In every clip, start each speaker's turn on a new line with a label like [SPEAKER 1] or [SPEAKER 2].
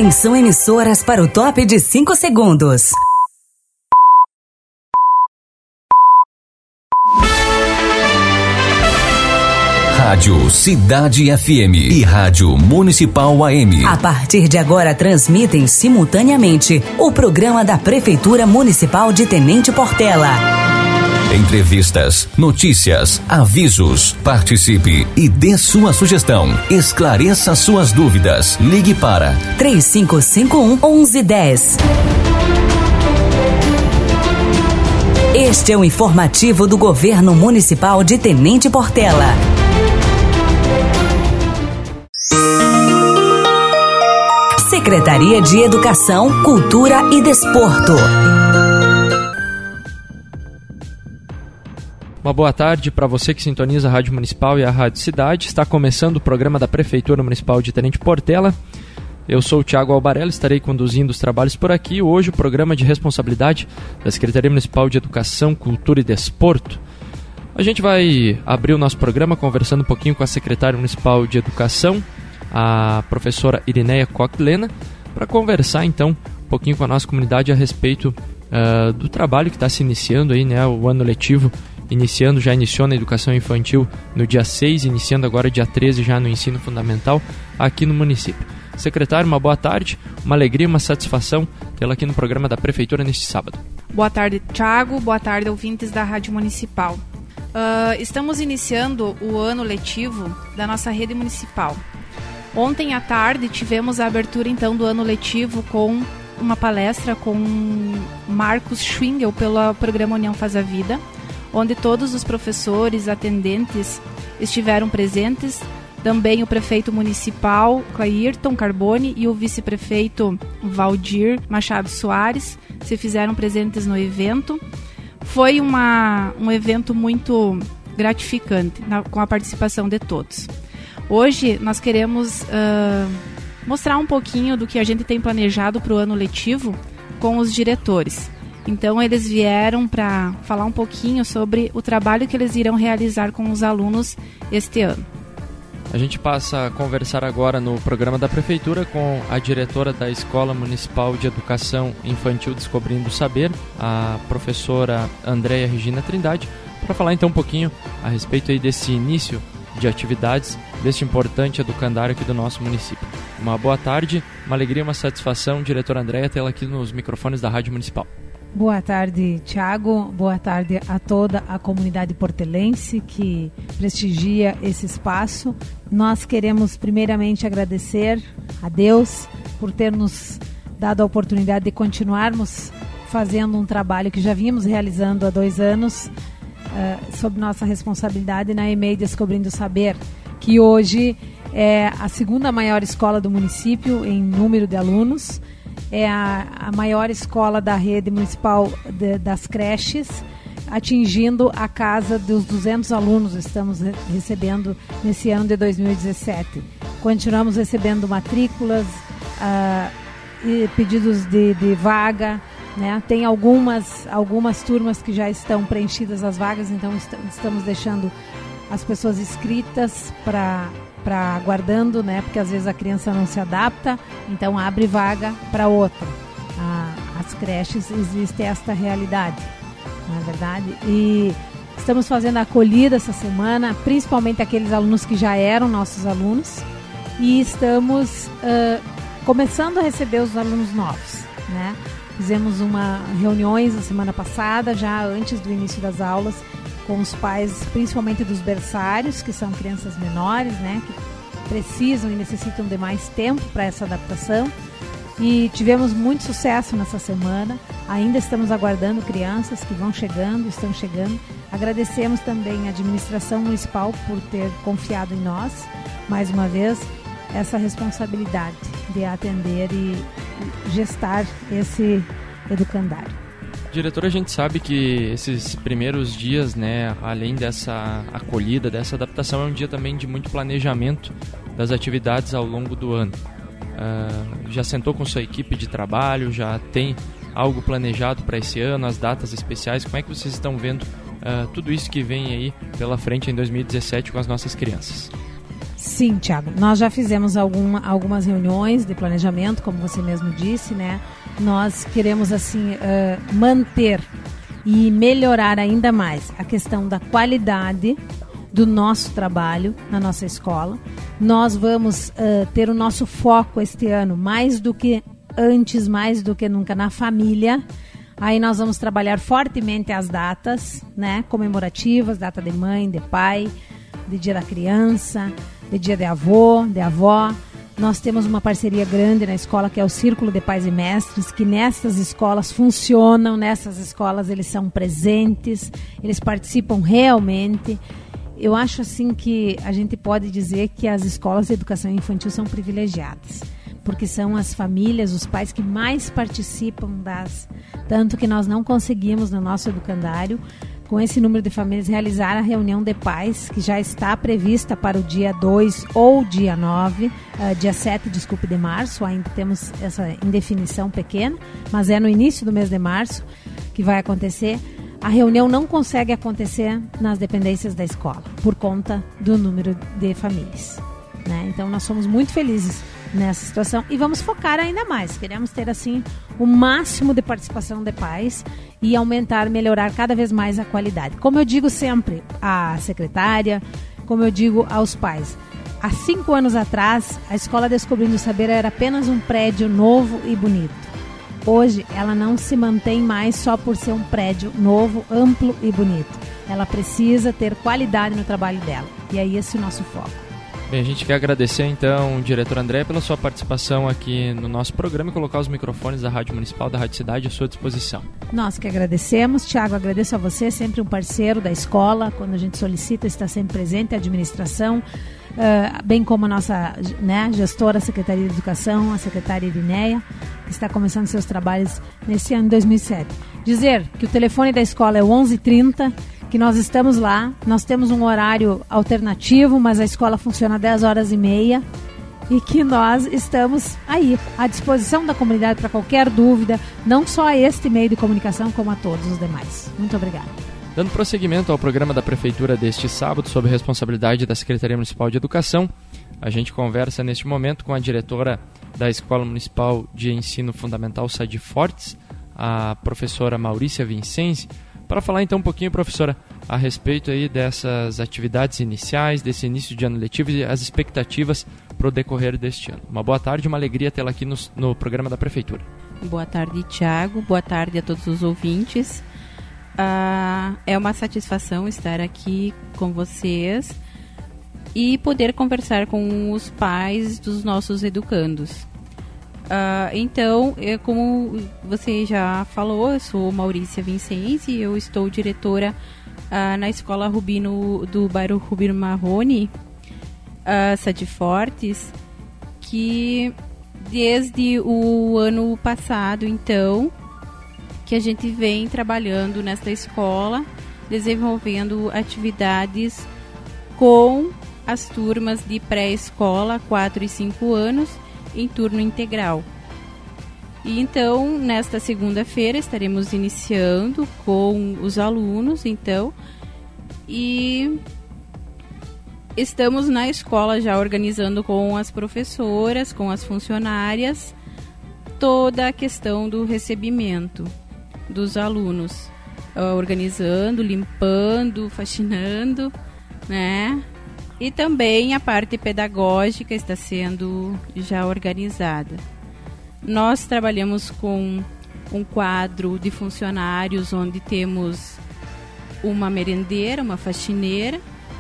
[SPEAKER 1] Atenção, emissoras, para o top de 5 segundos.
[SPEAKER 2] Rádio Cidade FM e Rádio Municipal AM.
[SPEAKER 1] A partir de agora transmitem simultaneamente o programa da Prefeitura Municipal de Tenente Portela.
[SPEAKER 2] Entrevistas, notícias, avisos. Participe e dê sua sugestão. Esclareça suas dúvidas. Ligue para
[SPEAKER 1] 3551-1110. Este é o informativo do Governo Municipal de Tenente Portela. Secretaria de Educação, Cultura e Desporto.
[SPEAKER 3] Uma boa tarde para você que sintoniza a Rádio Municipal e a Rádio Cidade. Está começando o programa da Prefeitura Municipal de Tenente Portela. Eu sou o Thiago Albarello, estarei conduzindo os trabalhos por aqui. Hoje o programa de responsabilidade da Secretaria Municipal de Educação, Cultura e Desporto. A gente vai abrir o nosso programa conversando um pouquinho com a Secretária Municipal de Educação, a professora Irineia Coquilena, para conversar então um pouquinho com a nossa comunidade a respeito do trabalho que está se iniciando aí, né, o ano letivo já iniciou na educação infantil no dia 6, iniciando agora dia 13 já no ensino fundamental aqui no município. Secretário, uma boa tarde, uma alegria, uma satisfação tê-la aqui no programa da Prefeitura neste sábado.
[SPEAKER 4] Boa tarde, Thiago, boa tarde, ouvintes da Rádio Municipal. Estamos iniciando o ano letivo da nossa rede municipal. Ontem à tarde tivemos a abertura então do ano letivo com uma palestra com Marcos Schwingel pelo programa União Faz a Vida, onde todos os professores, atendentes estiveram presentes, também o prefeito municipal Clairton Carboni e o vice-prefeito Valdir Machado Soares se fizeram presentes no evento. Foi um evento muito gratificante com a participação de todos. Hoje nós queremos mostrar um pouquinho do que a gente tem planejado para o ano letivo com os diretores. Então eles vieram para falar um pouquinho sobre o trabalho que eles irão realizar com os alunos este ano.
[SPEAKER 3] A gente passa a conversar agora no programa da Prefeitura com a diretora da Escola Municipal de Educação Infantil Descobrindo o Saber, a professora Andréia Regina Trindade, para falar então um pouquinho a respeito aí desse início de atividades deste importante educandário aqui do nosso município. Uma boa tarde, uma alegria, uma satisfação, diretora Andréia, tê-la aqui nos microfones da Rádio Municipal.
[SPEAKER 5] Boa tarde, Thiago. Boa tarde a toda a comunidade portelense que prestigia esse espaço. Nós queremos primeiramente agradecer a Deus por ter nos dado a oportunidade de continuarmos fazendo um trabalho que já vínhamos realizando há 2 anos, sob nossa responsabilidade na EMEI Descobrindo o Saber, que hoje é a 2ª maior escola do município em número de alunos, é a maior escola da rede municipal das creches, atingindo a casa dos 200 alunos estamos recebendo nesse ano de 2017. Continuamos recebendo matrículas e pedidos de vaga, né? Tem algumas turmas que já estão preenchidas as vagas, então estamos deixando as pessoas inscritas para aguardando, né? Porque às vezes a criança não se adapta, então abre vaga para outra. As creches existe esta realidade, não é verdade? E estamos fazendo a acolhida essa semana, principalmente aqueles alunos que já eram nossos alunos, e estamos começando a receber os alunos novos, né? Fizemos reuniões na semana passada, já antes do início das aulas, com os pais, principalmente dos berçários, que são crianças menores, né, que precisam e necessitam de mais tempo para essa adaptação. E tivemos muito sucesso nessa semana. Ainda estamos aguardando crianças que estão chegando. Agradecemos também a administração municipal por ter confiado em nós, mais uma vez, essa responsabilidade de atender e gestar esse educandário.
[SPEAKER 3] Diretora, a gente sabe que esses primeiros dias, né, além dessa acolhida, dessa adaptação, é um dia também de muito planejamento das atividades ao longo do ano. Já sentou com sua equipe de trabalho, já tem algo planejado para esse ano, as datas especiais? Como é que vocês estão vendo tudo isso que vem aí pela frente em 2017 com as nossas crianças?
[SPEAKER 5] Sim, Tiago. Nós já fizemos algumas reuniões de planejamento, como você mesmo disse, né? Nós queremos, assim, manter e melhorar ainda mais a questão da qualidade do nosso trabalho na nossa escola. Nós vamos ter o nosso foco este ano, mais do que antes, mais do que nunca, na família. Aí nós vamos trabalhar fortemente as datas, né, comemorativas, data de mãe, de pai, de dia da criança, de dia de avô, de avó. Nós temos uma parceria grande na escola, que é o Círculo de Pais e Mestres, que nessas escolas funcionam, nessas escolas eles são presentes, eles participam realmente. Eu acho assim que a gente pode dizer que as escolas de educação infantil são privilegiadas, porque são as famílias, os pais que mais participam tanto que nós não conseguimos no nosso educandário, com esse número de famílias, realizar a reunião de pais, que já está prevista para o dia 2 ou dia 7, de março. Ainda temos essa indefinição pequena, mas é no início do mês de março que vai acontecer. A reunião não consegue acontecer nas dependências da escola, por conta do número de famílias, né? Então nós somos muito felizes nessa situação e vamos focar ainda mais. Queremos ter assim o máximo de participação de pais e melhorar cada vez mais a qualidade. Como eu digo sempre à secretária, como eu digo aos pais, há 5 anos atrás a Escola Descobrindo o Saber era apenas um prédio novo e bonito. Hoje ela não se mantém mais só por ser um prédio novo, amplo e bonito. Ela precisa ter qualidade no trabalho dela, e é esse o nosso foco.
[SPEAKER 3] Bem, a gente quer agradecer então, diretor André, pela sua participação aqui no nosso programa e colocar os microfones da Rádio Municipal, da Rádio Cidade à sua disposição.
[SPEAKER 5] Nós que agradecemos. Tiago, agradeço a você, sempre um parceiro da escola. Quando a gente solicita, está sempre presente, a administração, bem como a nossa, né, gestora, a Secretaria de Educação, a secretária Irineia, que está começando seus trabalhos nesse ano de 2007. Dizer que o telefone da escola é o 1130, que nós estamos lá, nós temos um horário alternativo, mas a escola funciona 10h30 e que nós estamos aí à disposição da comunidade para qualquer dúvida, não só a este meio de comunicação, como a todos os demais. Muito obrigada.
[SPEAKER 3] Dando prosseguimento ao programa da Prefeitura deste sábado, sob responsabilidade da Secretaria Municipal de Educação, a gente conversa neste momento com a diretora da Escola Municipal de Ensino Fundamental Sadi Fortes, a professora Maurícia Vincenzi, para falar então um pouquinho, professora, a respeito aí dessas atividades iniciais, desse início de ano letivo e as expectativas para o decorrer deste ano. Uma boa tarde, uma alegria tê-la aqui no programa da Prefeitura.
[SPEAKER 6] Boa tarde, Tiago. Boa tarde a todos os ouvintes. É uma satisfação estar aqui com vocês e poder conversar com os pais dos nossos educandos. Então, como você já falou, eu sou Maurícia Vincenzi, eu estou diretora na Escola Rubino do bairro Rubino Marrone, Sadi Fortes, que desde o ano passado, então, que a gente vem trabalhando nesta escola, desenvolvendo atividades com as turmas de pré-escola, 4 e 5 anos, em turno integral. E então, nesta segunda-feira, estaremos iniciando com os alunos, então, e estamos na escola já organizando com as professoras, com as funcionárias, toda a questão do recebimento dos alunos, organizando, limpando, faxinando, né? E também a parte pedagógica está sendo já organizada. Nós trabalhamos com um quadro de funcionários onde temos uma merendeira, uma faxineira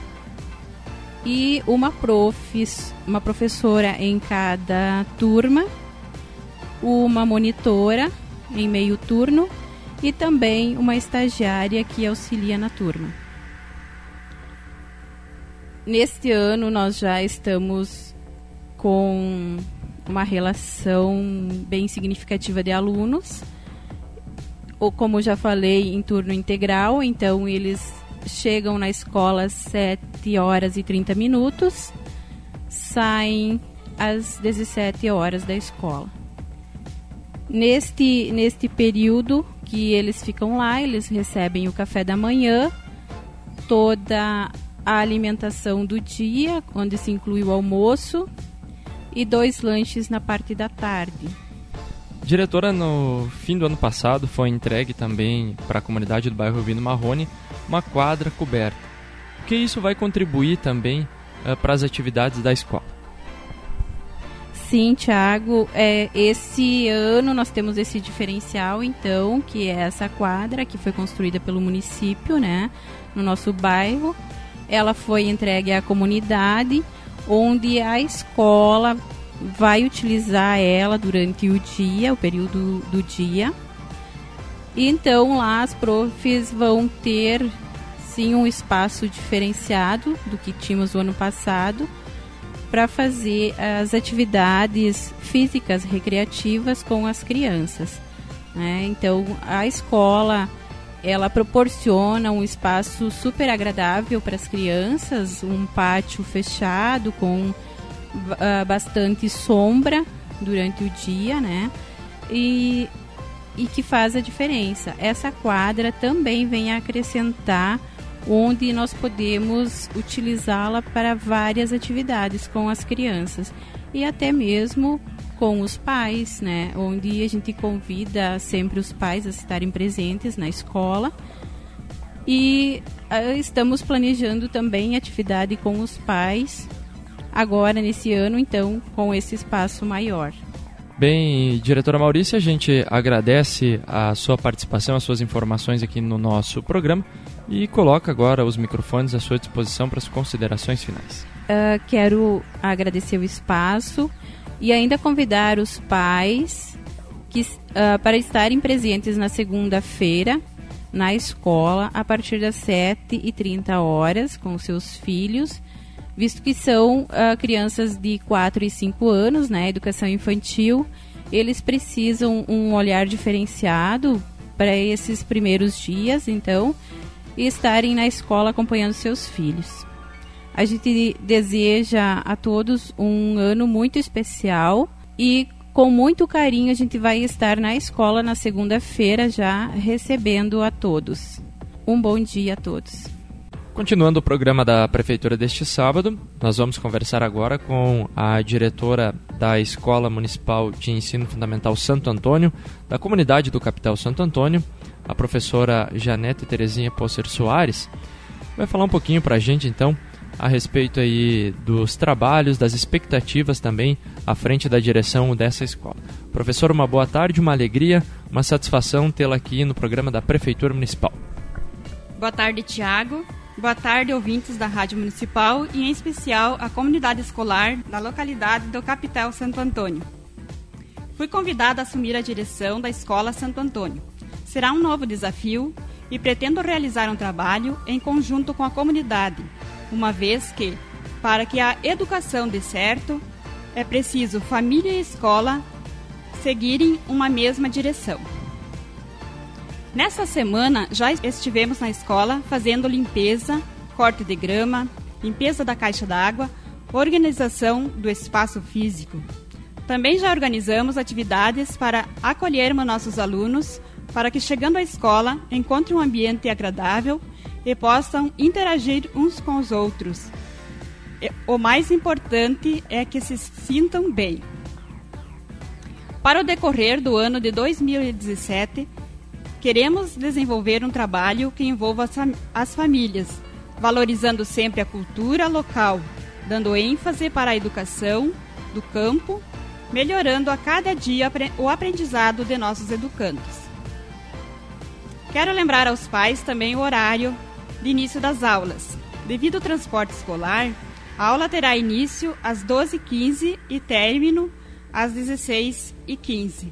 [SPEAKER 6] e uma professora em cada turma, uma monitora em meio turno e também uma estagiária que auxilia na turma. Neste ano nós já estamos com uma relação bem significativa de alunos, ou como já falei, em turno integral, então eles chegam na escola às 7h30, saem às 17h da escola. Neste período que eles ficam lá, eles recebem o café da manhã, toda a alimentação do dia, onde se inclui o almoço, e 2 lanches na parte da tarde.
[SPEAKER 3] Diretora, no fim do ano passado foi entregue também para a comunidade do bairro Vino Marrone uma quadra coberta. O que isso vai contribuir também para as atividades da escola?
[SPEAKER 6] Sim, Tiago, esse ano nós temos esse diferencial, então, que é essa quadra que foi construída pelo município, né, no nosso bairro. Ela foi entregue à comunidade, onde a escola vai utilizar ela durante o dia, o período do dia. E então lá as profs vão ter, sim, um espaço diferenciado do que tínhamos no ano passado, para fazer as atividades físicas recreativas com as crianças, né? Então a escola, ela proporciona um espaço super agradável para as crianças, um pátio fechado com bastante sombra durante o dia, né? E que faz a diferença. Essa quadra também vem a acrescentar, onde nós podemos utilizá-la para várias atividades com as crianças e até mesmo com os pais, né? Onde a gente convida sempre os pais a estarem presentes na escola, e estamos planejando também atividade com os pais agora nesse ano, então, com esse espaço maior.
[SPEAKER 3] Bem, diretora Maurícia, a gente agradece a sua participação, as suas informações aqui no nosso programa e coloca agora os microfones à sua disposição para as considerações finais.
[SPEAKER 6] Quero agradecer o espaço e ainda convidar os pais para estarem presentes na segunda-feira na escola a partir das 7h30 com seus filhos, visto que são crianças de 4 e 5 anos, né, educação infantil. Eles precisam um olhar diferenciado para esses primeiros dias, então, e estarem na escola acompanhando seus filhos. A gente deseja a todos um ano muito especial e com muito carinho a gente vai estar na escola na segunda-feira já recebendo a todos. Um bom dia a todos.
[SPEAKER 3] Continuando o programa da Prefeitura deste sábado, nós vamos conversar agora com a diretora da Escola Municipal de Ensino Fundamental Santo Antônio, da comunidade do Capital Santo Antônio, a professora Janete Terezinha Posser Soares. Vai falar um pouquinho para a gente, então, a respeito aí dos trabalhos, das expectativas também à frente da direção dessa escola. Professora, uma boa tarde, uma alegria, uma satisfação tê-la aqui no programa da Prefeitura Municipal.
[SPEAKER 7] Boa tarde, Tiago. Boa tarde, ouvintes da Rádio Municipal e, em especial, a comunidade escolar da localidade do Capital Santo Antônio. Fui convidada a assumir a direção da Escola Santo Antônio. Será um novo desafio e pretendo realizar um trabalho em conjunto com a comunidade, uma vez que, para que a educação dê certo, é preciso família e escola seguirem uma mesma direção. Nessa semana, já estivemos na escola fazendo limpeza, corte de grama, limpeza da caixa d'água, organização do espaço físico. Também já organizamos atividades para acolhermos nossos alunos, para que, chegando à escola, encontrem um ambiente agradável e possam interagir uns com os outros. O mais importante é que se sintam bem. Para o decorrer do ano de 2017, queremos desenvolver um trabalho que envolva as famílias, valorizando sempre a cultura local, dando ênfase para a educação do campo, melhorando a cada dia o aprendizado de nossos educandos. Quero lembrar aos pais também o horário de início das aulas. Devido ao transporte escolar, a aula terá início às 12h15 e término às 16h15.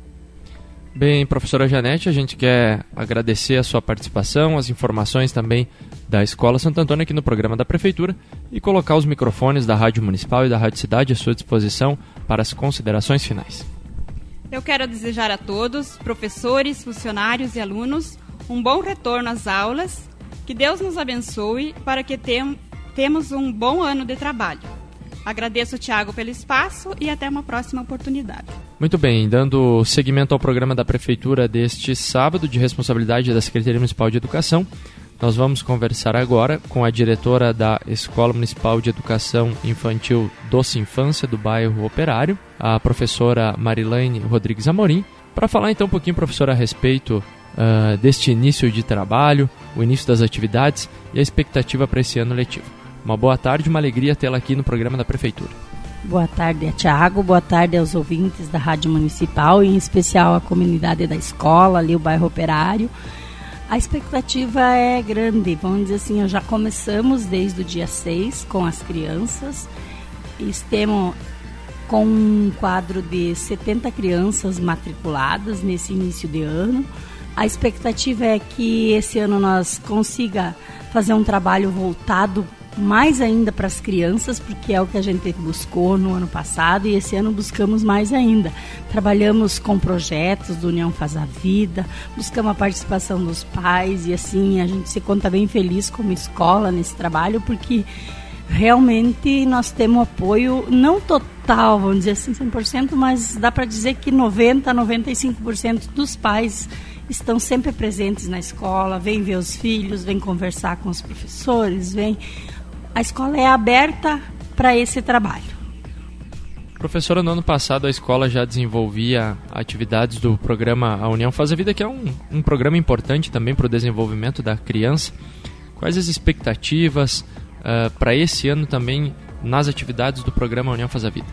[SPEAKER 3] Bem, professora Janete, a gente quer agradecer a sua participação, as informações também da Escola Santo Antônio aqui no programa da Prefeitura e colocar os microfones da Rádio Municipal e da Rádio Cidade à sua disposição para as considerações finais.
[SPEAKER 7] Eu quero desejar a todos, professores, funcionários e alunos, um bom retorno às aulas, que Deus nos abençoe para que temos um bom ano de trabalho. Agradeço, Tiago, pelo espaço e até uma próxima oportunidade.
[SPEAKER 3] Muito bem, dando seguimento ao programa da Prefeitura deste sábado, de responsabilidade da Secretaria Municipal de Educação, Nós vamos conversar agora com a diretora da Escola Municipal de Educação Infantil Doce Infância do bairro Operário, a professora Marilaine Rodrigues Amorim, para falar então um pouquinho, professora, a respeito deste início de trabalho, o início das atividades e a expectativa para esse ano letivo. Uma boa tarde, uma alegria tê-la aqui no programa da Prefeitura.
[SPEAKER 8] Boa tarde, Tiago. Boa tarde aos ouvintes da Rádio Municipal, em especial a comunidade da escola, ali o bairro Operário. A expectativa é grande, vamos dizer assim, já começamos desde o dia 6 com as crianças. Estamos com um quadro de 70 crianças matriculadas nesse início de ano. A expectativa é que esse ano nós consiga fazer um trabalho voltado mais ainda para as crianças, porque é o que a gente buscou no ano passado e esse ano buscamos mais ainda. Trabalhamos com projetos do União Faz a Vida, buscamos a participação dos pais e assim a gente se conta bem feliz como escola nesse trabalho, porque realmente nós temos apoio, não total, vamos dizer assim 100%, mas dá para dizer que 90% a 95% dos pais estão sempre presentes na escola, vêm ver os filhos, vêm conversar com os professores, A escola é aberta para esse trabalho.
[SPEAKER 3] Professora, no ano passado a escola já desenvolvia atividades do programa A União Faz a Vida, que é um programa importante também para o desenvolvimento da criança. Quais as expectativas para esse ano também nas atividades do programa A União Faz a Vida?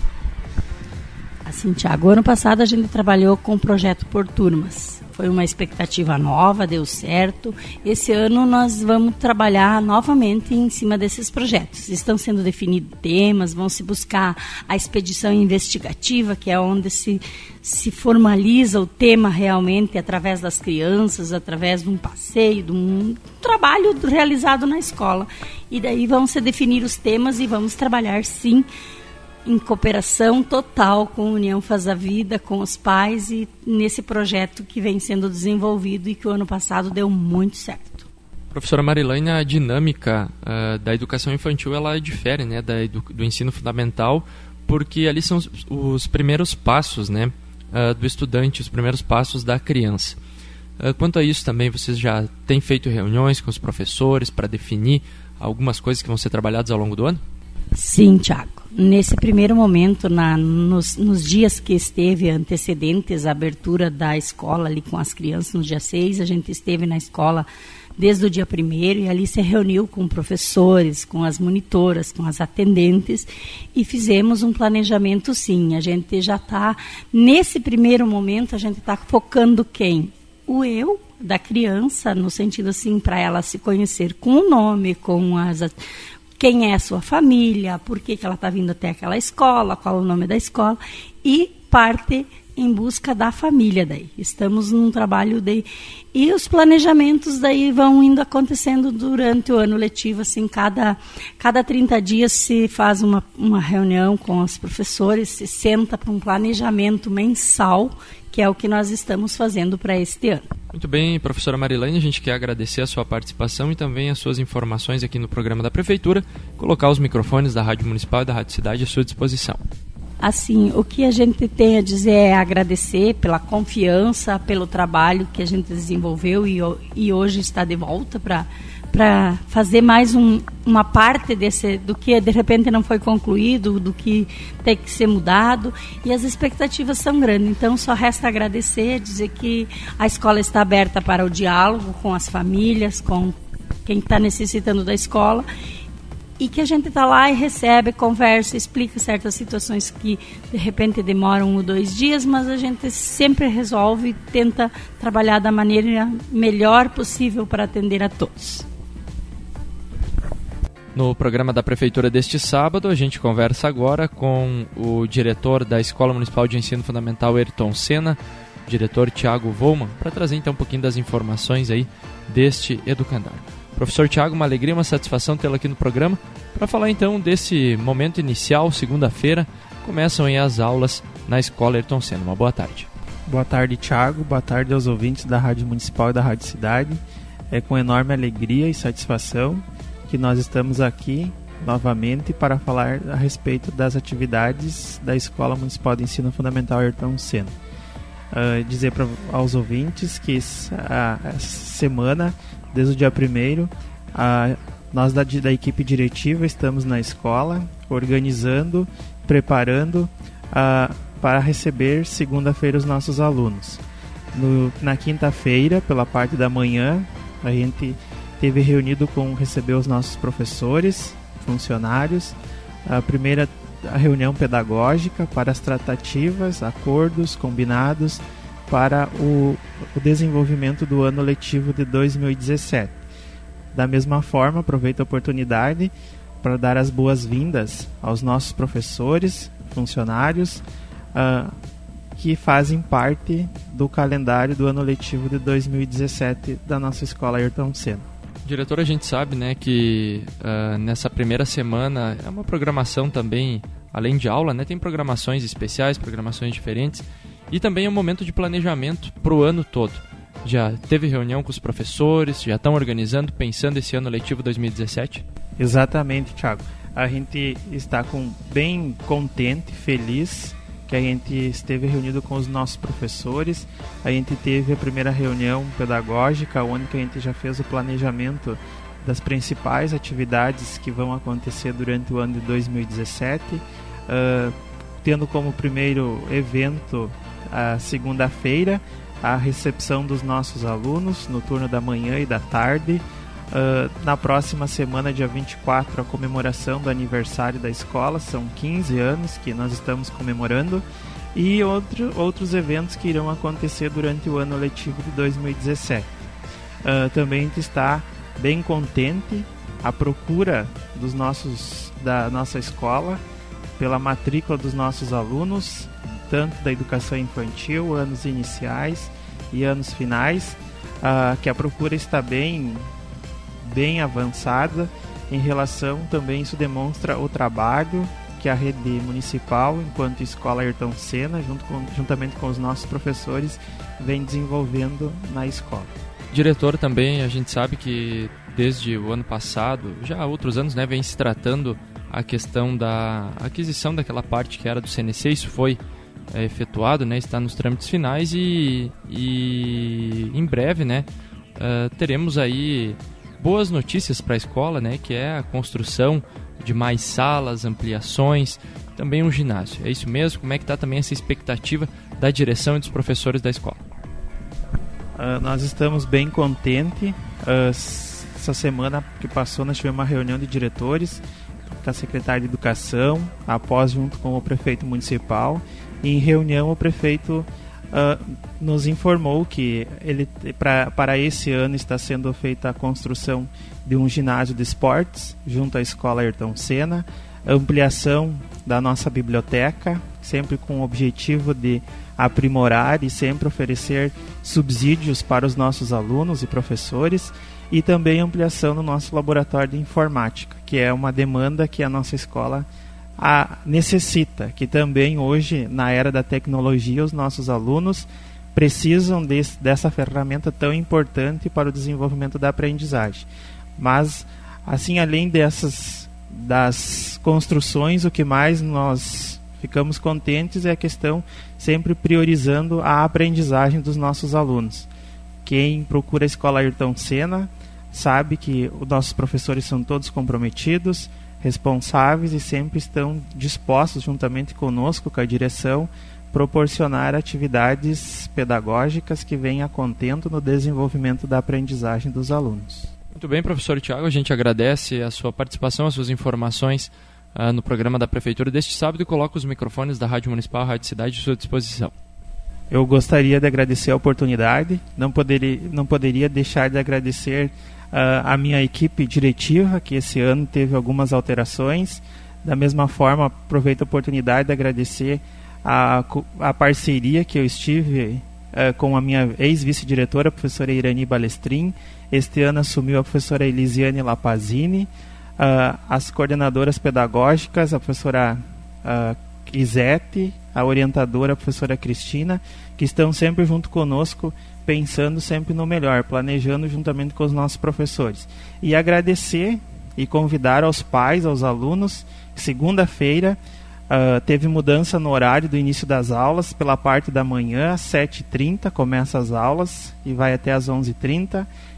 [SPEAKER 8] Assim, Tiago, ano passado a gente trabalhou com o projeto por turmas. Foi uma expectativa nova, deu certo. Esse ano nós vamos trabalhar novamente em cima desses projetos. Estão sendo definidos temas, vão se buscar a expedição investigativa, que é onde se formaliza o tema realmente através das crianças, através de um passeio, de um trabalho realizado na escola. E daí vão se definir os temas e vamos trabalhar, sim, em cooperação total com a União Faz a Vida, com os pais e nesse projeto que vem sendo desenvolvido e que o ano passado deu muito certo.
[SPEAKER 3] Professora Marilaine, a dinâmica da educação infantil ela difere, né, do ensino fundamental, porque ali são os primeiros passos, né, do estudante, os primeiros passos da criança. Quanto a isso também, vocês já têm feito reuniões com os professores para definir algumas coisas que vão ser trabalhadas ao longo do ano?
[SPEAKER 8] Sim, Tiago. Nesse primeiro momento, nos dias que esteve antecedentes à abertura da escola ali com as crianças, no dia 6, a gente esteve na escola desde o dia 1º e ali se reuniu com professores, com as monitoras, com as atendentes e fizemos um planejamento, sim. A gente já está, nesse primeiro momento, a gente está focando quem? O eu da criança, no sentido assim, para ela se conhecer com o nome, com quem é a sua família, por que ela está vindo até aquela escola, qual é o nome da escola, e parte em busca da família daí. Estamos num trabalho daí. E os planejamentos daí vão indo acontecendo durante o ano letivo, assim, cada 30 dias se faz uma reunião com os professores, se senta para um planejamento mensal, que é o que nós estamos fazendo para este ano.
[SPEAKER 3] Muito bem, professora Marilaine, a gente quer agradecer a sua participação e também as suas informações aqui no programa da Prefeitura, colocar os microfones da Rádio Municipal e da Rádio Cidade à sua disposição.
[SPEAKER 8] Assim, o que a gente tem a dizer é agradecer pela confiança, pelo trabalho que a gente desenvolveu e hoje está de volta para fazer mais uma parte do que de repente não foi concluído, do que tem que ser mudado, e as expectativas são grandes. Então só resta agradecer, dizer que a escola está aberta para o diálogo com as famílias, com quem está necessitando da escola, e que a gente está lá e recebe, conversa, explica certas situações que de repente demoram 1 ou 2 dias, mas a gente sempre resolve e tenta trabalhar da maneira melhor possível para atender a todos.
[SPEAKER 3] No programa da Prefeitura deste sábado, a gente conversa agora com o diretor da Escola Municipal de Ensino Fundamental Ayrton Senna, o diretor Tiago Volman, para trazer então um pouquinho das informações aí deste educandário. Professor Tiago, uma alegria, uma satisfação tê-lo aqui no programa para falar então desse momento inicial, segunda-feira, começam aí as aulas na Escola Ayrton Senna. Uma boa tarde.
[SPEAKER 9] Boa tarde, Tiago. Boa tarde aos ouvintes da Rádio Municipal e da Rádio Cidade. É com enorme alegria e satisfação que nós estamos aqui novamente para falar a respeito das atividades da Escola Municipal de Ensino Fundamental Ayrton Senna. Dizer aos ouvintes que essa semana desde o dia 1º, nós da equipe diretiva estamos na escola, organizando, preparando para receber segunda-feira os nossos alunos. Na quinta-feira, pela parte da manhã, a gente teve reunido receber os nossos professores, funcionários, a reunião pedagógica para as tratativas, acordos, combinados para o desenvolvimento do ano letivo de 2017. Da mesma forma, aproveito a oportunidade para dar as boas-vindas aos nossos professores, funcionários, que fazem parte do calendário do ano letivo de 2017 da nossa escola Ayrton Senna.
[SPEAKER 3] Diretor, a gente sabe, né, que nessa primeira semana é uma programação também, além de aula, né, tem programações especiais, programações diferentes, e também é um momento de planejamento para o ano todo. Já teve reunião com os professores, já estão organizando, pensando esse ano letivo 2017?
[SPEAKER 9] Exatamente, Thiago. A gente está bem contente, feliz, que a gente esteve reunido com os nossos professores. A gente teve a primeira reunião pedagógica, onde a gente já fez o planejamento das principais atividades que vão acontecer durante o ano de 2017, tendo como primeiro evento a segunda-feira, a recepção dos nossos alunos no turno da manhã e da tarde. Na próxima semana, dia 24, a comemoração do aniversário da escola, são 15 anos que nós estamos comemorando, e outros eventos que irão acontecer durante o ano letivo de 2017. Também a gente está bem contente à procura da nossa escola pela matrícula dos nossos alunos, tanto da educação infantil, anos iniciais e anos finais, que a procura está bem avançada. Em relação também, isso demonstra o trabalho que a rede municipal, enquanto escola Ayrton Senna, juntamente com os nossos professores, vem desenvolvendo na escola.
[SPEAKER 3] Diretor, também a gente sabe que desde o ano passado, já há outros anos, né, vem se tratando a questão da aquisição daquela parte que era do CNC. Isso foi efetuado, né, está nos trâmites finais e em breve, né, teremos aí boas notícias para a escola, né, que é a construção de mais salas, ampliações, também um ginásio. É isso mesmo? Como é que está também essa expectativa da direção e dos professores da escola?
[SPEAKER 9] Nós estamos bem contentes. Essa semana que passou, nós tivemos uma reunião de diretores com a secretária de Educação, após junto com o prefeito municipal. Em reunião, o prefeito nos informou que para esse ano está sendo feita a construção de um ginásio de esportes junto à escola Ayrton Senna, ampliação da nossa biblioteca, sempre com o objetivo de aprimorar e sempre oferecer subsídios para os nossos alunos e professores, e também ampliação no nosso laboratório de informática, que é uma demanda que a nossa escola necessita, que também hoje, na era da tecnologia, os nossos alunos precisam dessa ferramenta tão importante para o desenvolvimento da aprendizagem. Mas, assim, além das construções, o que mais nós ficamos contentes é a questão sempre priorizando a aprendizagem dos nossos alunos. Quem procura a escola Ayrton Senna sabe que os nossos professores são todos comprometidos, responsáveis e sempre estão dispostos, juntamente conosco, com a direção, proporcionar atividades pedagógicas que venham a contento no desenvolvimento da aprendizagem dos alunos.
[SPEAKER 3] Muito bem, professor Tiago, a gente agradece a sua participação, as suas informações no programa da Prefeitura deste sábado, e coloca os microfones da Rádio Municipal, Rádio Cidade, à sua disposição.
[SPEAKER 9] Eu gostaria de agradecer a oportunidade, não poderia deixar de agradecer a minha equipe diretiva, que esse ano teve algumas alterações. Da mesma forma, aproveito a oportunidade de agradecer a parceria que eu estive com a minha ex-vice-diretora, a professora Irani Balestrin. Este ano assumiu a professora Elisiane Lapazini, as coordenadoras pedagógicas, a professora Isete, a orientadora, a professora Cristina, que estão sempre junto conosco, pensando sempre no melhor, planejando juntamente com os nossos professores. E agradecer e convidar aos pais, aos alunos. Segunda-feira teve mudança no horário do início das aulas, pela parte da manhã, às 7h30 começa as aulas e vai até às 11h30,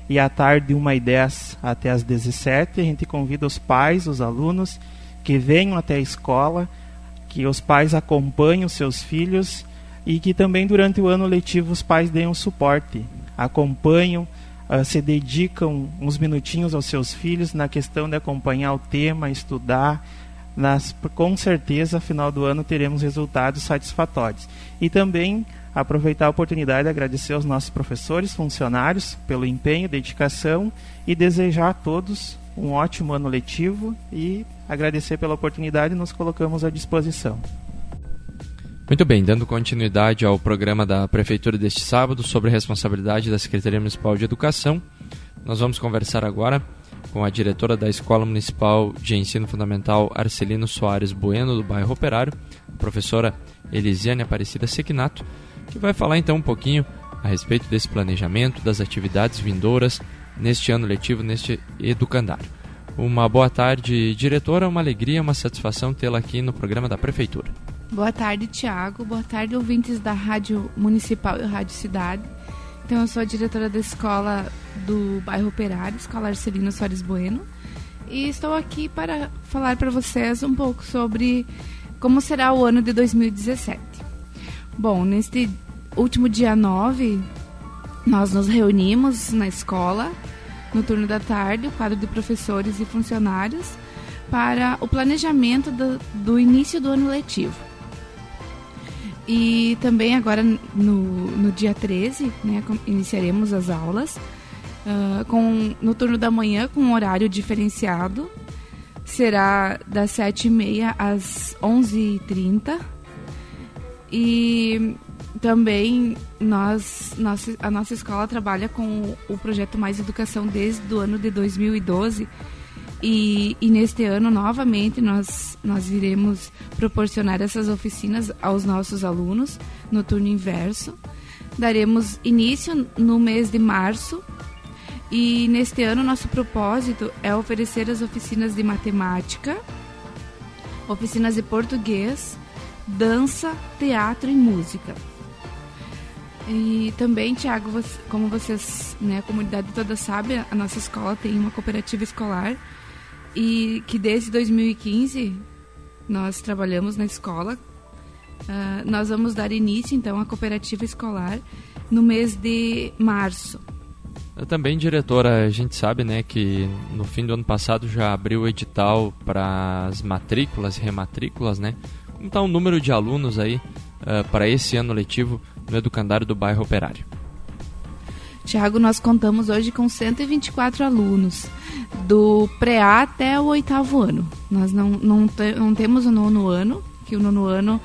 [SPEAKER 9] e à tarde 1h10 até as 17h. A gente convida os pais, os alunos que venham até a escola, que os pais acompanhem os seus filhos e que também durante o ano letivo os pais deem um suporte, acompanham, se dedicam uns minutinhos aos seus filhos na questão de acompanhar o tema, estudar. Com certeza, final do ano teremos resultados satisfatórios. E também aproveitar a oportunidade de agradecer aos nossos professores, funcionários, pelo empenho, dedicação e desejar a todos um ótimo ano letivo e agradecer pela oportunidade, nos colocamos à disposição.
[SPEAKER 3] Muito bem, dando continuidade ao programa da Prefeitura deste sábado sobre a responsabilidade da Secretaria Municipal de Educação, nós vamos conversar agora com a diretora da Escola Municipal de Ensino Fundamental Arcelino Soares Bueno, do bairro Operário, a professora Elisiane Aparecida Sequinato, que vai falar então um pouquinho a respeito desse planejamento, das atividades vindouras neste ano letivo, neste educandário. Uma boa tarde, diretora, uma alegria, uma satisfação tê-la aqui no programa da Prefeitura.
[SPEAKER 4] Boa tarde, Tiago. Boa tarde, ouvintes da Rádio Municipal e Rádio Cidade. Então, eu sou a diretora da escola do bairro Operário, Escola Arcelino Soares Bueno, e estou aqui para falar para vocês um pouco sobre como será o ano de 2017. Bom, neste último dia 9, nós nos reunimos na escola, no turno da tarde, o quadro de professores e funcionários, para o planejamento do início do ano letivo. E também agora no dia 13, né, iniciaremos as aulas no turno da manhã com um horário diferenciado. Será das 7h30 às 11h30. E também a nossa escola trabalha com o projeto Mais Educação desde o ano de 2012. E neste ano, novamente, nós iremos proporcionar essas oficinas aos nossos alunos no turno inverso. Daremos início no mês de março e neste ano nosso propósito é oferecer as oficinas de matemática, oficinas de português, dança, teatro e música. E também, Tiago, como vocês, né, a comunidade toda sabe, a nossa escola tem uma cooperativa escolar e que desde 2015 nós trabalhamos na escola. Nós vamos dar início, então, à cooperativa escolar no mês de março.
[SPEAKER 3] Também, diretora, a gente sabe, né, que no fim do ano passado já abriu o edital para as matrículas e rematrículas, né? Como está o número de alunos aí para esse ano letivo no educandário do bairro Operário?
[SPEAKER 4] Tiago, nós contamos hoje com 124 alunos, do pré-A até o 8º ano. Nós não temos o 9º ano, que o 9º ano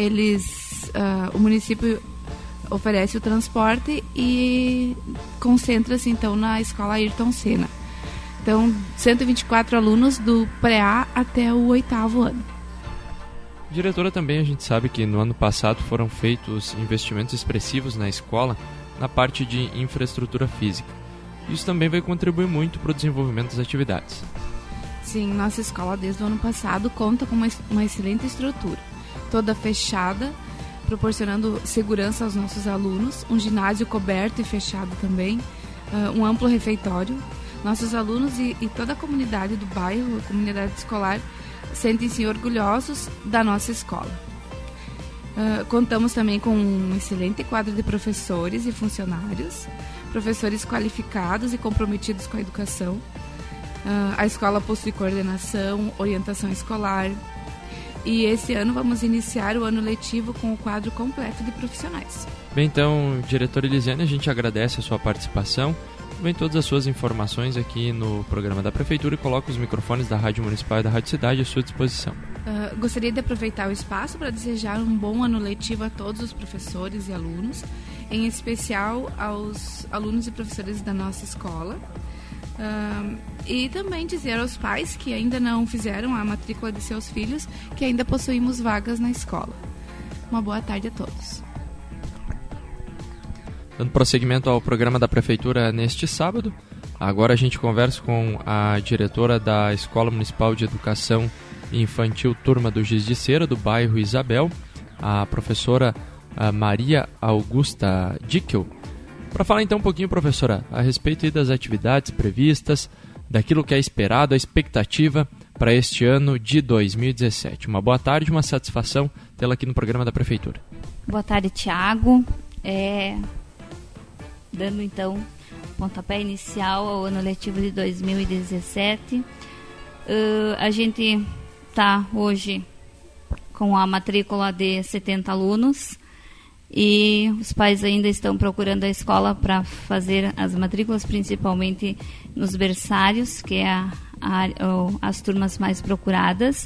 [SPEAKER 4] o município oferece o transporte e concentra-se então na escola Ayrton Senna. Então, 124 alunos do pré-A até o 8º ano.
[SPEAKER 3] Diretora, também a gente sabe que no ano passado foram feitos investimentos expressivos na escola na parte de infraestrutura física. Isso também vai contribuir muito para o desenvolvimento das atividades.
[SPEAKER 4] Sim, nossa escola desde o ano passado conta com uma excelente estrutura, toda fechada, proporcionando segurança aos nossos alunos, um ginásio coberto e fechado também, um amplo refeitório. Nossos alunos e toda a comunidade do bairro, a comunidade escolar, sentem-se orgulhosos da nossa escola. Contamos também com um excelente quadro de professores e funcionários, professores qualificados e comprometidos com a educação. A escola possui coordenação, orientação escolar. E esse ano vamos iniciar o ano letivo com o quadro completo de profissionais.
[SPEAKER 3] Bem, então, diretora Elisiane, a gente agradece a sua participação, também todas as suas informações aqui no programa da Prefeitura e coloca os microfones da Rádio Municipal e da Rádio Cidade à sua disposição.
[SPEAKER 4] Gostaria de aproveitar o espaço para desejar um bom ano letivo a todos os professores e alunos, em especial aos alunos e professores da nossa escola. E também dizer aos pais que ainda não fizeram a matrícula de seus filhos que ainda possuímos vagas na escola. Uma boa tarde a todos.
[SPEAKER 3] Dando prosseguimento ao programa da Prefeitura neste sábado, agora a gente conversa com a diretora da Escola Municipal de Educação Infantil Turma do Giz de Cera, do bairro Isabel, a professora Maria Augusta Dickel. Para falar então um pouquinho, professora, a respeito aí das atividades previstas, daquilo que é esperado, a expectativa para este ano de 2017. Uma boa tarde, uma satisfação tê-la aqui no programa da Prefeitura.
[SPEAKER 10] Boa tarde, Tiago. Dando então pontapé inicial ao ano letivo de 2017. A gente está hoje com a matrícula de 70 alunos e os pais ainda estão procurando a escola para fazer as matrículas, principalmente nos berçários, que é as turmas mais procuradas.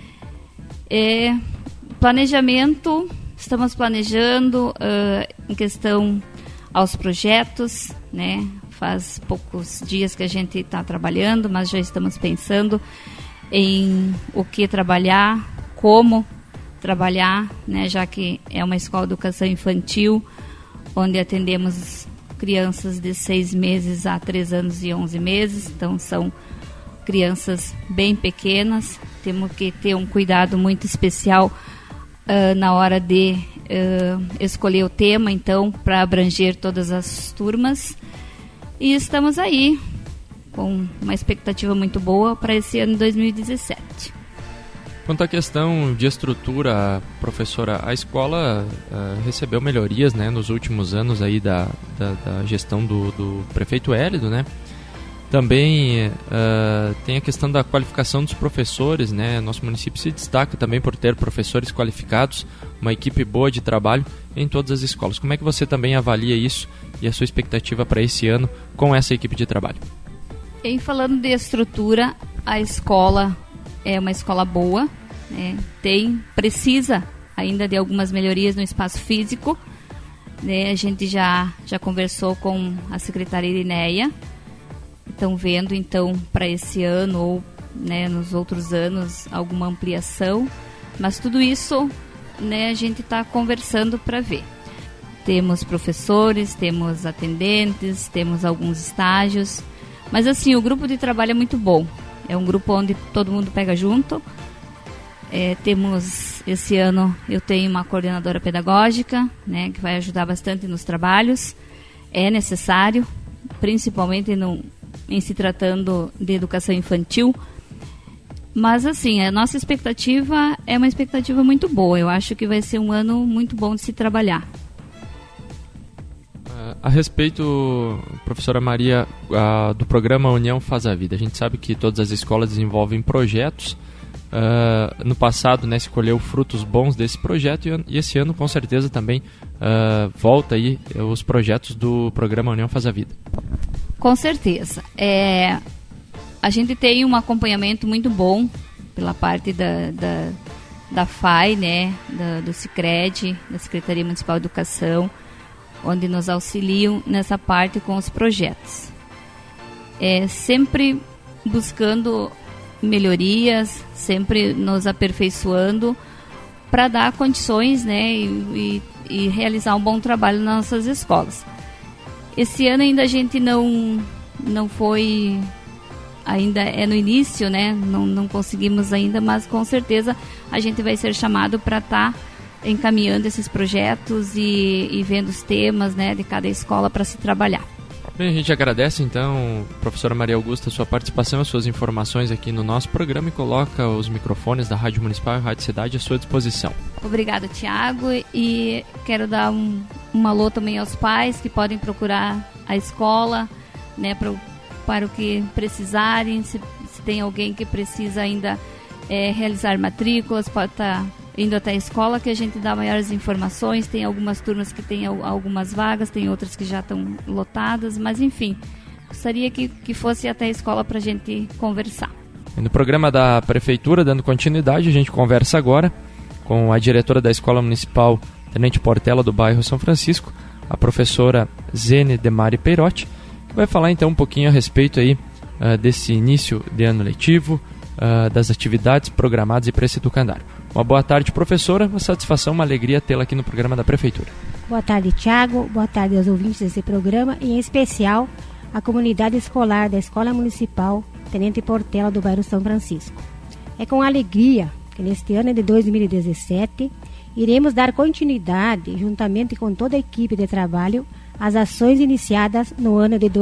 [SPEAKER 10] Planejamento, estamos planejando em questão aos projetos, né? Faz poucos dias que a gente está trabalhando, mas já estamos pensando em o que trabalhar, como trabalhar, né? Já que é uma escola de educação infantil, onde atendemos crianças de 6 meses a 3 anos e 11 meses, então são crianças bem pequenas, temos que ter um cuidado muito especial na hora de escolher o tema, então, para abranger todas as turmas. E estamos aí com uma expectativa muito boa para esse ano de 2017.
[SPEAKER 3] Quanto à questão de estrutura, professora, a escola recebeu melhorias, né, nos últimos anos aí da gestão do prefeito Hélido, né? Também tem a questão da qualificação dos professores, né? Nosso município se destaca também por ter professores qualificados, uma equipe boa de trabalho em todas as escolas. Como é que você também avalia isso e a sua expectativa para esse ano com essa equipe de trabalho?
[SPEAKER 10] Em falando de estrutura, a escola é uma escola boa, né? Precisa ainda de algumas melhorias no espaço físico, né? A gente já conversou com a secretária Irineia. Estão vendo, então, para esse ano ou, né, nos outros anos, alguma ampliação. Mas tudo isso, né, a gente está conversando para ver. Temos professores, temos atendentes, temos alguns estágios. Mas, assim, o grupo de trabalho é muito bom. É um grupo onde todo mundo pega junto. Temos, esse ano, eu tenho uma coordenadora pedagógica, né, que vai ajudar bastante nos trabalhos. É necessário, principalmente em se tratando de educação infantil. Mas, assim, a nossa expectativa é uma expectativa muito boa. Eu acho que vai ser um ano muito bom de se trabalhar.
[SPEAKER 3] A respeito, professora Maria, do programa União Faz a Vida, a gente sabe que todas as escolas desenvolvem projetos. No passado, né, se colheu frutos bons desse projeto e esse ano, com certeza, também volta aí os projetos do programa União Faz a Vida.
[SPEAKER 10] Com certeza. A gente tem um acompanhamento muito bom pela parte da FAI, né, do Sicredi, da Secretaria Municipal de Educação, onde nos auxiliam nessa parte com os projetos. Sempre buscando melhorias, sempre nos aperfeiçoando para dar condições, né, e realizar um bom trabalho nas nossas escolas. Esse ano ainda a gente não foi, ainda é no início, né? Não conseguimos ainda, mas com certeza a gente vai ser chamado para estar encaminhando esses projetos e vendo os temas, né, de cada escola para se trabalhar.
[SPEAKER 3] Bem, a gente agradece então, professora Maria Augusta, a sua participação, as suas informações aqui no nosso programa e coloca os microfones da Rádio Municipal e Rádio Cidade à sua disposição.
[SPEAKER 10] Obrigada, Tiago, e quero dar um alô também aos pais que podem procurar a escola, né, para o que precisarem. Se tem alguém que precisa ainda realizar matrículas, pode estar indo até a escola, que a gente dá maiores informações. Tem algumas turmas que tem algumas vagas, tem outras que já estão lotadas, mas enfim, gostaria que fosse até a escola para a gente conversar.
[SPEAKER 3] E no programa da Prefeitura, dando continuidade, a gente conversa agora com a diretora da Escola Municipal Tenente Portela do bairro São Francisco, a professora Zene Demari Peirotti, que vai falar então um pouquinho a respeito aí desse início de ano letivo, das atividades programadas e para esse educandário. Uma boa tarde, professora, uma satisfação, uma alegria tê-la aqui no programa da Prefeitura.
[SPEAKER 11] Boa tarde, Tiago, boa tarde aos ouvintes desse programa e em especial a comunidade escolar da Escola Municipal Tenente Portela do bairro São Francisco. É com alegria que neste ano de 2017 iremos dar continuidade, juntamente com toda a equipe de trabalho, as ações iniciadas no ano de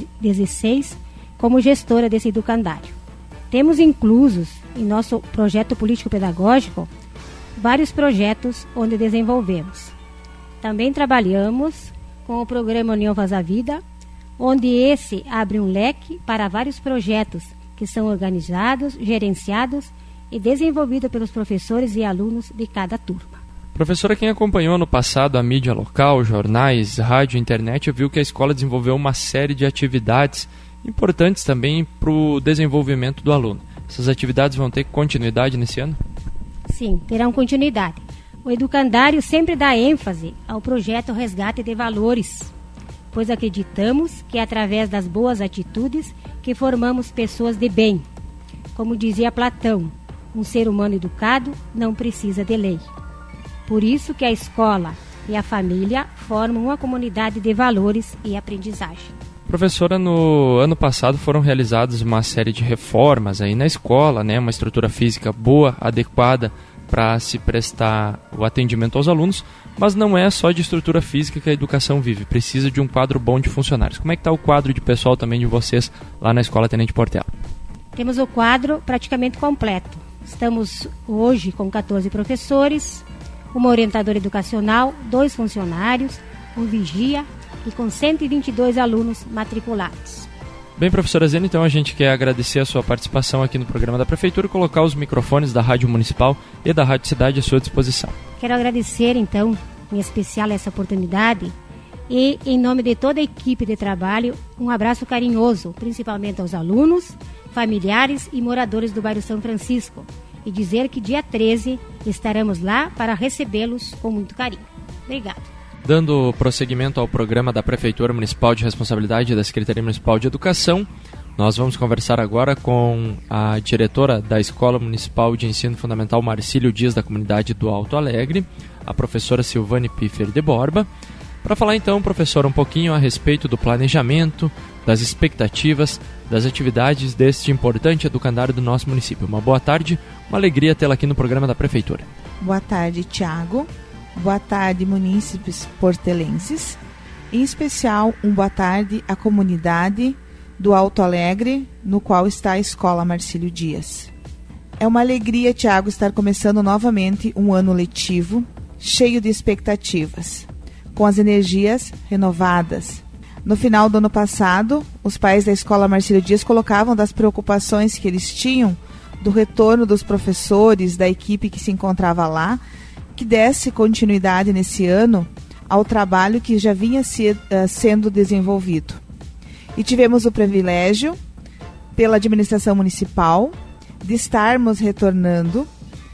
[SPEAKER 11] 2016 como gestora desse educandário. Temos inclusos em nosso projeto político-pedagógico vários projetos onde desenvolvemos. Também trabalhamos com o programa União Faz a Vida, onde esse abre um leque para vários projetos que são organizados, gerenciados e desenvolvidos pelos professores e alunos de cada turma.
[SPEAKER 3] Professora, quem acompanhou no passado a mídia local, jornais, rádio e internet, viu que a escola desenvolveu uma série de atividades importantes também para o desenvolvimento do aluno. Essas atividades vão ter continuidade nesse ano?
[SPEAKER 11] Sim, terão continuidade. O educandário sempre dá ênfase ao projeto Resgate de Valores, pois acreditamos que é através das boas atitudes que formamos pessoas de bem. Como dizia Platão, um ser humano educado não precisa de lei. Por isso que a escola e a família formam uma comunidade de valores e aprendizagem.
[SPEAKER 3] Professora, no ano passado foram realizadas uma série de reformas aí na escola, né? Uma estrutura física boa, adequada para se prestar o atendimento aos alunos, mas não é só de estrutura física que a educação vive, precisa de um quadro bom de funcionários. Como é que está o quadro de pessoal também de vocês lá na Escola Tenente Portela?
[SPEAKER 11] Temos o quadro praticamente completo. Estamos hoje com 14 professores, uma orientadora educacional, 2 funcionários, um vigia e com 122 alunos matriculados.
[SPEAKER 3] Bem, professora Zena, então a gente quer agradecer a sua participação aqui no programa da Prefeitura e colocar os microfones da Rádio Municipal e da Rádio Cidade à sua disposição.
[SPEAKER 11] Quero agradecer, então, em especial essa oportunidade e, em nome de toda a equipe de trabalho, um abraço carinhoso, principalmente aos alunos, familiares e moradores do bairro São Francisco, e dizer que dia 13 estaremos lá para recebê-los com muito carinho. Obrigada.
[SPEAKER 3] Dando prosseguimento ao programa da Prefeitura Municipal de Responsabilidade da Secretaria Municipal de Educação, nós vamos conversar agora com a diretora da Escola Municipal de Ensino Fundamental Marcílio Dias da comunidade do Alto Alegre, a professora Silvane Piffer de Borba, para falar então, professora, um pouquinho a respeito do planejamento, das expectativas, das atividades deste importante educandário do nosso município. Uma boa tarde, uma alegria tê-la aqui no programa da Prefeitura.
[SPEAKER 12] Boa tarde, Tiago. Boa tarde, munícipes portelenses. Em especial, boa tarde à comunidade do Alto Alegre, no qual está a Escola Marcílio Dias. É uma alegria, Tiago, estar começando novamente um ano letivo, cheio de expectativas, com as energias renovadas. No final do ano passado, os pais da Escola Marcílio Dias colocavam das preocupações que eles tinham do retorno dos professores, da equipe que se encontrava lá, que desse continuidade nesse ano ao trabalho que já vinha sendo desenvolvido. E tivemos o privilégio, pela administração municipal, de estarmos retornando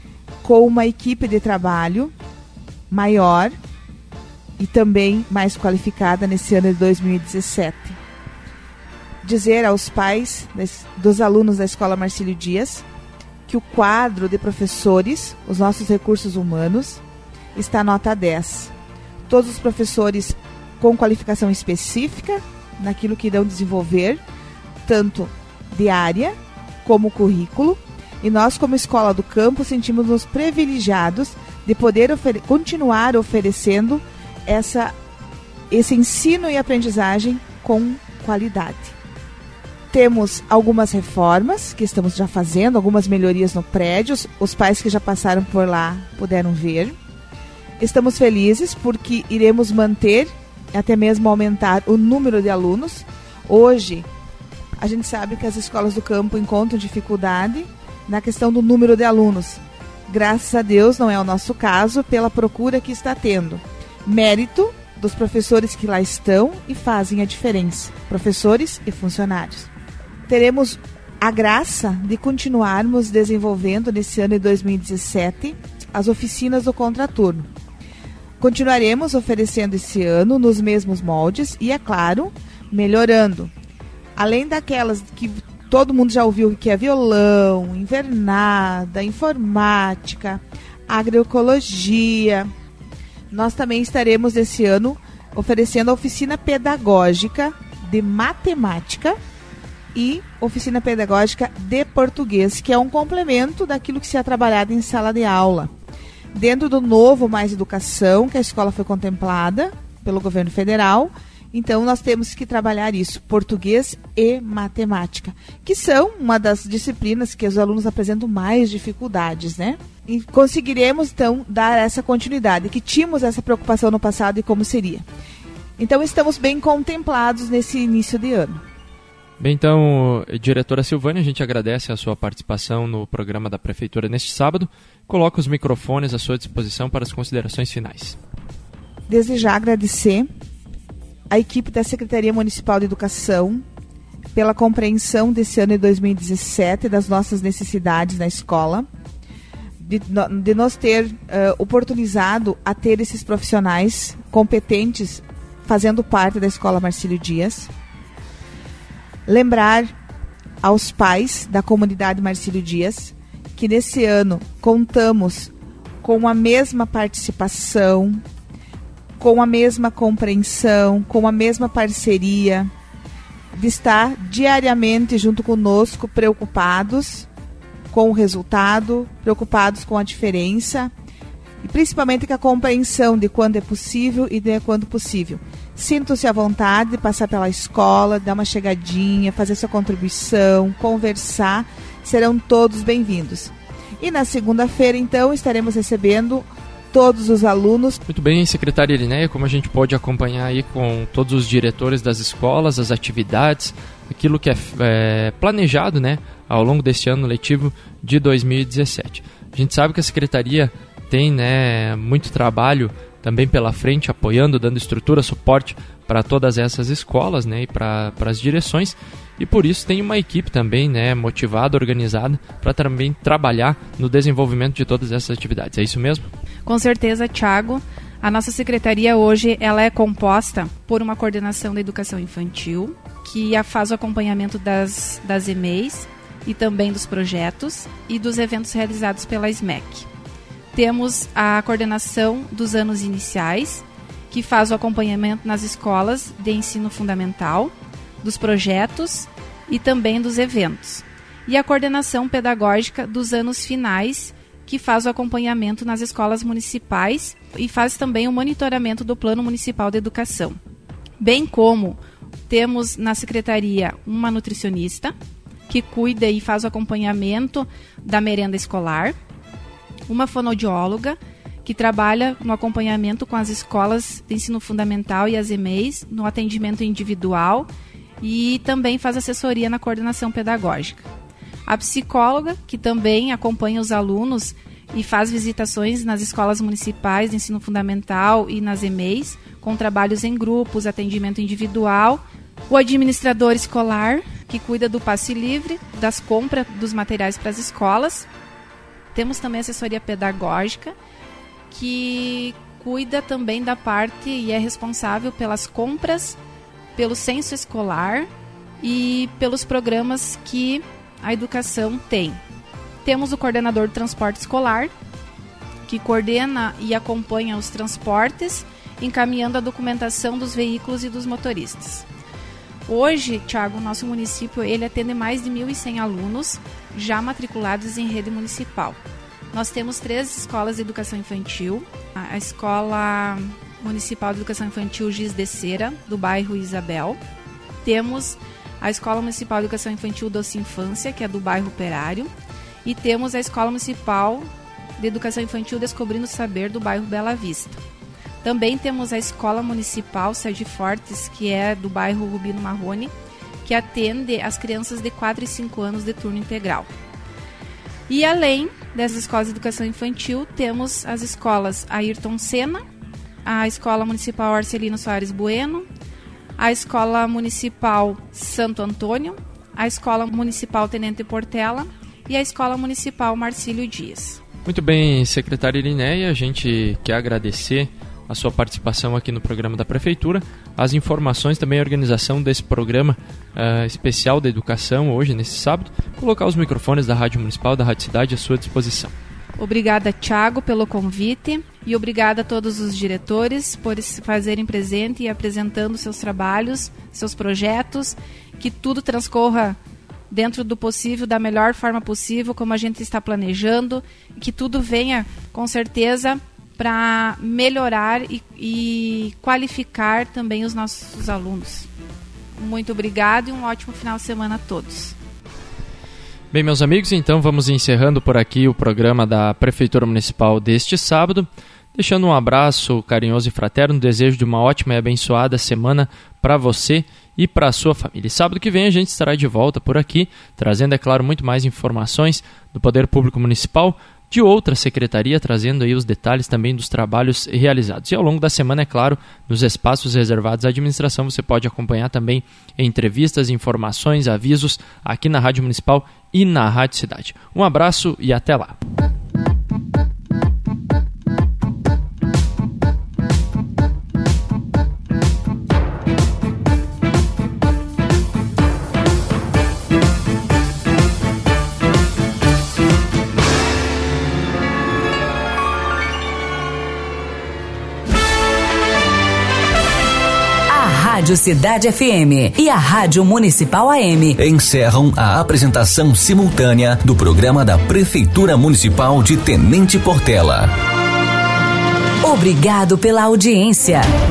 [SPEAKER 12] com uma equipe de trabalho maior e também mais qualificada nesse ano de 2017. Dizer aos pais dos alunos da Escola Marcílio Dias que o quadro de professores, os nossos recursos humanos, está nota 10. Todos os professores com qualificação específica naquilo que irão desenvolver, tanto de área como currículo, e nós, como Escola do Campo, sentimos-nos privilegiados de poder continuar oferecendo esse ensino e aprendizagem com qualidade. Temos algumas reformas que estamos já fazendo, algumas melhorias no prédio, os pais que já passaram por lá puderam ver. Estamos felizes porque iremos manter, até mesmo aumentar o número de alunos. Hoje, a gente sabe que as escolas do campo encontram dificuldade na questão do número de alunos. Graças a Deus, não é o nosso caso, pela procura que está tendo. Mérito dos professores que lá estão e fazem a diferença, professores e funcionários. Teremos a graça de continuarmos desenvolvendo nesse ano de 2017 as oficinas do contraturno. Continuaremos oferecendo esse ano nos mesmos moldes e, é claro, melhorando. Além daquelas que todo mundo já ouviu, que é violão, invernada, informática, agroecologia, nós também estaremos esse ano oferecendo a oficina pedagógica de matemática e oficina pedagógica de português, que é um complemento daquilo que se é trabalhado em sala de aula. Dentro do novo Mais Educação, que a escola foi contemplada pelo governo federal, Então, nós temos que trabalhar isso, português e matemática, que são uma das disciplinas que os alunos apresentam mais dificuldades, né? E conseguiremos, então, dar essa continuidade, que tínhamos essa preocupação no passado e como seria. Então, estamos bem contemplados nesse início de ano.
[SPEAKER 3] Bem, então, diretora Silvânia, a gente agradece a sua participação no programa da Prefeitura neste sábado. Coloca os microfones à sua disposição para as considerações finais.
[SPEAKER 12] Desde já agradecer a equipe da Secretaria Municipal de Educação pela compreensão desse ano de 2017 das nossas necessidades na escola, de nos ter oportunizado a ter esses profissionais competentes fazendo parte da Escola Marcílio Dias. Lembrar aos pais da comunidade Marcílio Dias que nesse ano contamos com a mesma participação, com a mesma compreensão, com a mesma parceria, de estar diariamente junto conosco, preocupados com o resultado, preocupados com a diferença e principalmente com a compreensão de quando é possível e de quando possível. Sintam-se à vontade de passar pela escola, dar uma chegadinha, fazer sua contribuição, conversar, serão todos bem-vindos. E na segunda-feira, então, estaremos recebendo todos os alunos.
[SPEAKER 3] Muito bem, secretária Irineia, como a gente pode acompanhar aí com todos os diretores das escolas, as atividades, aquilo que é planejado, né, ao longo deste ano letivo de 2017. A gente sabe que a secretaria tem, né, muito trabalho também pela frente, apoiando, dando estrutura, suporte para todas essas escolas, né, e para as direções, e por isso tem uma equipe também, né, motivada, organizada, para também trabalhar no desenvolvimento de todas essas atividades. É isso mesmo?
[SPEAKER 4] Com certeza, Thiago. A nossa secretaria hoje ela é composta por uma coordenação da educação infantil, que faz o acompanhamento das EMEIs e também dos projetos e dos eventos realizados pela SMEC. Temos a coordenação dos anos iniciais, que faz o acompanhamento nas escolas de ensino fundamental, dos projetos e também dos eventos. E a coordenação pedagógica dos anos finais, que faz o acompanhamento nas escolas municipais e faz também o monitoramento do Plano Municipal de Educação. Bem como temos na secretaria uma nutricionista, que cuida e faz o acompanhamento da merenda escolar, uma fonoaudióloga, que trabalha no acompanhamento com as escolas de ensino fundamental e as EMEIs, no atendimento individual e também faz assessoria na coordenação pedagógica. A psicóloga, que também acompanha os alunos e faz visitações nas escolas municipais de ensino fundamental e nas EMEIs, com trabalhos em grupos, atendimento individual. O administrador escolar, que cuida do passe livre, das compras dos materiais para as escolas. Temos também a assessoria pedagógica, que cuida também da parte e é responsável pelas compras, pelo censo escolar e pelos programas que a educação tem. Temos o coordenador do transporte escolar, que coordena e acompanha os transportes, encaminhando a documentação dos veículos e dos motoristas. Hoje, Thiago, o nosso município ele atende mais de 1.100 alunos já matriculados em rede municipal. Nós temos 3 escolas de educação infantil, a Escola Municipal de Educação Infantil Giz de Cera, do bairro Isabel. Temos a Escola Municipal de Educação Infantil Doce Infância, que é do bairro Operário. E temos a Escola Municipal de Educação Infantil Descobrindo o Saber, do bairro Bela Vista. Também temos a Escola Municipal Sérgio Fortes, que é do bairro Rubino Marrone, que atende as crianças de 4 e 5 anos de turno integral. E além dessas escolas de educação infantil, temos as escolas Ayrton Senna, a Escola Municipal Arcelino Soares Bueno, a Escola Municipal Santo Antônio, a Escola Municipal Tenente Portela e a Escola Municipal Marcílio Dias.
[SPEAKER 3] Muito bem, secretária Irineia, a gente quer agradecer a sua participação aqui no programa da Prefeitura, as informações, também a organização desse programa especial da educação hoje, nesse sábado, colocar os microfones da Rádio Municipal, da Rádio Cidade à sua disposição.
[SPEAKER 4] Obrigada, Thiago, pelo convite e obrigada a todos os diretores por se fazerem presente e apresentando seus trabalhos, seus projetos, que tudo transcorra dentro do possível, da melhor forma possível, como a gente está planejando, que tudo venha, com certeza, para melhorar e qualificar também os nossos alunos. Muito obrigado e um ótimo final de semana a todos.
[SPEAKER 3] Bem, meus amigos, então vamos encerrando por aqui o programa da Prefeitura Municipal deste sábado, deixando um abraço carinhoso e fraterno, desejo de uma ótima e abençoada semana para você e para a sua família. E sábado que vem a gente estará de volta por aqui, trazendo, é claro, muito mais informações do Poder Público Municipal, de outra secretaria, trazendo aí os detalhes também dos trabalhos realizados. E ao longo da semana, é claro, nos espaços reservados à administração, você pode acompanhar também entrevistas, informações, avisos aqui na Rádio Municipal e na Rádio Cidade. Um abraço e até lá.
[SPEAKER 1] Rádio Cidade FM e a Rádio Municipal AM
[SPEAKER 2] encerram a apresentação simultânea do programa da Prefeitura Municipal de Tenente Portela.
[SPEAKER 1] Obrigado pela audiência.